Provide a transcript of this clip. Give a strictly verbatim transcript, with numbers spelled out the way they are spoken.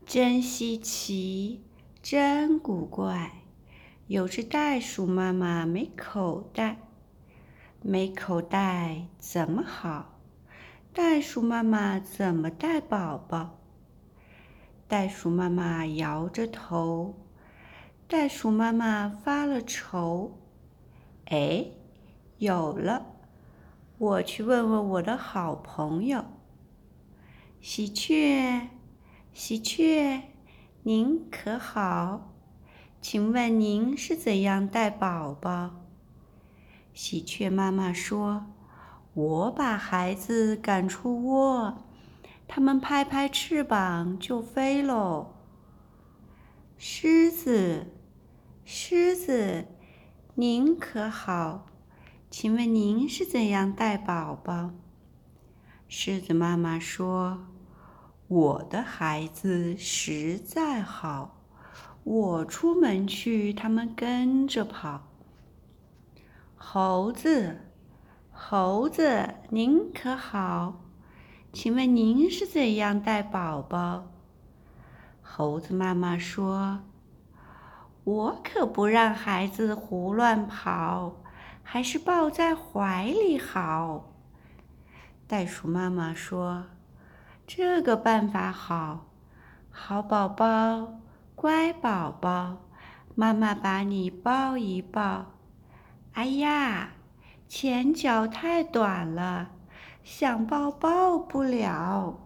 真稀奇，真古怪，有只袋鼠妈妈没口袋，没口袋怎么好？袋鼠妈妈怎么带宝宝？袋鼠妈妈摇着头，袋鼠妈妈发了愁。哎，有了！我去问问我的好朋友。喜鹊，喜鹊，您可好？请问您是怎样带宝宝？喜鹊妈妈说：我把孩子赶出窝，他们拍拍翅膀就飞喽。狮子，狮子，您可好？请问您是怎样带宝宝？狮子妈妈说：我的孩子实在好，我出门去，他们跟着跑。猴子，猴子，您可好？请问您是怎样带宝宝？猴子妈妈说：我可不让孩子胡乱跑，还是抱在怀里好。袋鼠妈妈说：这个办法好，好宝宝，乖宝宝，妈妈把你抱一抱。哎呀，前脚太短了，想抱抱不了。